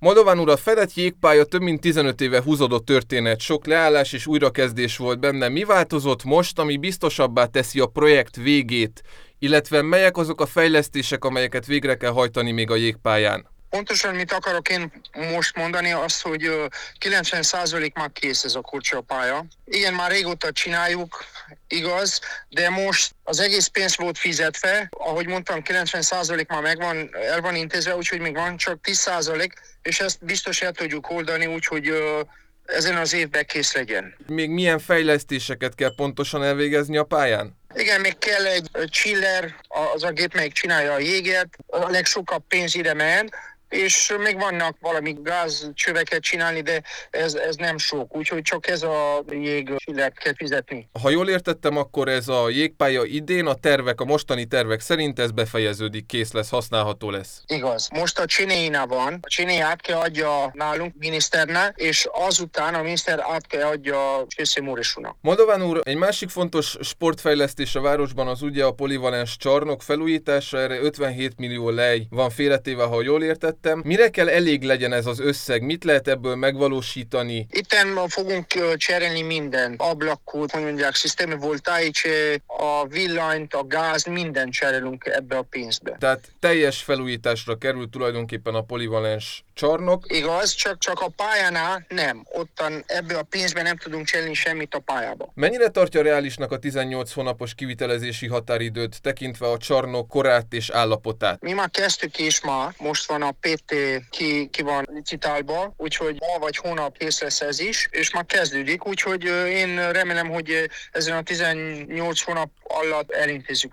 Moldován úr, a fedett jégpálya több mint 15 éve húzódott történet, sok leállás és újrakezdés volt benne. Mi változott most, ami biztosabbá teszi a projekt végét, illetve melyek azok a fejlesztések, amelyeket végre kell hajtani még a jégpályán? Pontosan mit akarok én most mondani, az, hogy 90% már kész ez a korcsolyapálya. Igen, már régóta csináljuk, igaz, de most az egész pénz volt fizetve, ahogy mondtam, 90% már megvan, el van intézve, úgyhogy még van csak 10%, és ezt biztos el tudjuk oldani, úgyhogy ezen az évben kész legyen. Még milyen fejlesztéseket kell pontosan elvégezni a pályán? Igen, még kell egy chiller, az a gép meg csinálja a jéget, a legsokabb pénz ide mehet, és még vannak valami gázcsöveket csinálni, de ez nem sok, úgyhogy csak ez a jégcsillert kell fizetni. Ha jól értettem, akkor ez a jégpálya idén a mostani tervek szerint ez befejeződik, kész lesz, használható lesz. Igaz. Most a Csinéina van, a Csiné át kell adja nálunk miniszternek, és azután a miniszter át kell adja Csőszé Mórisúnak. Moldován úr, egy másik fontos sportfejlesztés a városban az ugye a polivalens csarnok felújítása, erre 57 millió lej van félretéve, ha jól értettem. Mire kell elég legyen ez az összeg? Mit lehet ebből megvalósítani? Itten fogunk cserélni mindent. Ablakot, hogy mondják, szisztémi voltaice, a villanyt, a gáz, mindent cserélünk ebbe a pénzbe. Tehát teljes felújításra kerül tulajdonképpen a polivalens csarnok. Igaz, csak a pályánál nem. Ottan ebbe a pénzben nem tudunk cserélni semmit a pályába. Mennyire tartja reálisnak a 18 hónapos kivitelezési határidőt, tekintve a csarnok korát és állapotát? Mi már kezdtük is ma, most van a PT ki van licitálva, úgyhogy ma vagy hónap kész lesz ez is, és már kezdődik, úgyhogy én remélem, hogy ezen a 18 hónap alatt elintézzük.